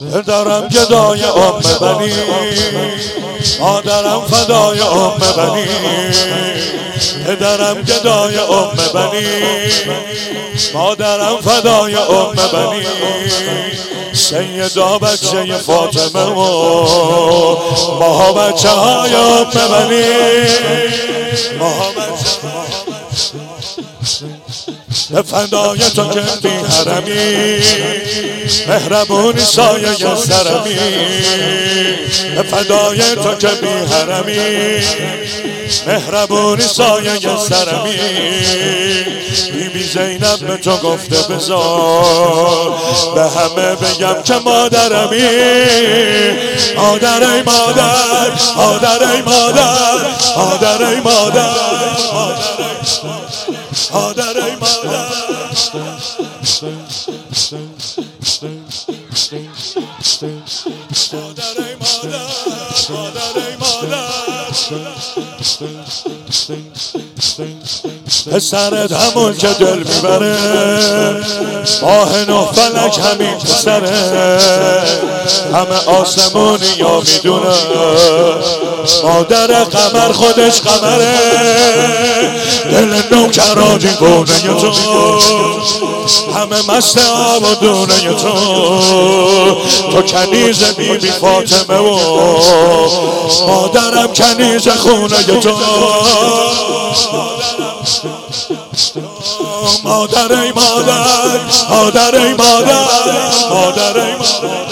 پدرم گدای بنی، مادرم فدای بنی. پدرم گدای بنی، مادرم فدای بنی. سیدا بچه فاطمه و ماها بچه های بنی. به فدای تو که بی حرمی، مهربونی سایه سرمی. به فدای تو که بی حرمی، مهربونی سایه سرمی. بیبی زینب به تو گفته بذار به همه بگم که مادرمی. مادر ای مادر، مادر ای مادر، مادر ای مادر، مادر ای مادر. پسرت همون که دل میبره، ماه نه فلک همین پسره. همه آسمونی یا میدونه مادر قمر خودش قمره. دل نوکرا دیوونه تو، همه مست آب و دونه تو. تو کنیز بیبی فاطمه و مادرم کنیز خونه تو. مادر ای مادر، مادر ای مادر، مادر ای مادر.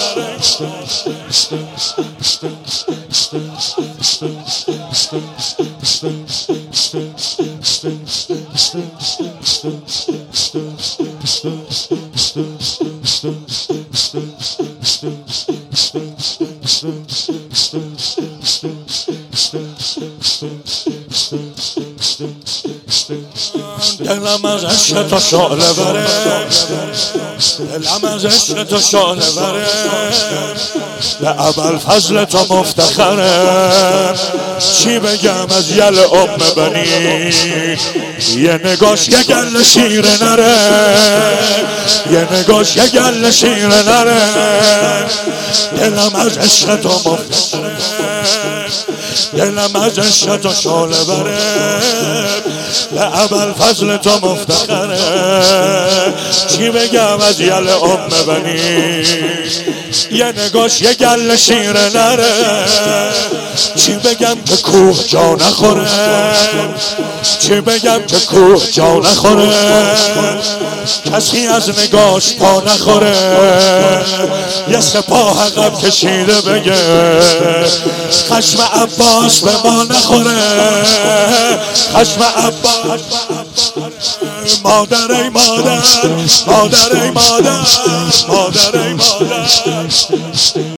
دلم از عشق تو شعله بره، دلم از عشق تو شعله بره. به ابوالفضل تو مفتخره. چی بگم از یل بنی، یه نگاش یه گل شیر نره، یه نگاش یه گل شیر نره. دلم از عشق تو مفتخره، دلم از عشق تو شعله بره. به ابوالفضل تو مفتخره. چی بگم از یل بنی، یه نگاش یه گل شیر نره. چی بگم که کوه جا نخوره، چی بگم که کوه جا نخوره. کسی از نگاش پا نخوره. یه سپاه عقب کشیده بگه خشم عباس به ما نخوره. خشم عباس. مادر ای مادر، مادر ای مادر، مادر ای مادر.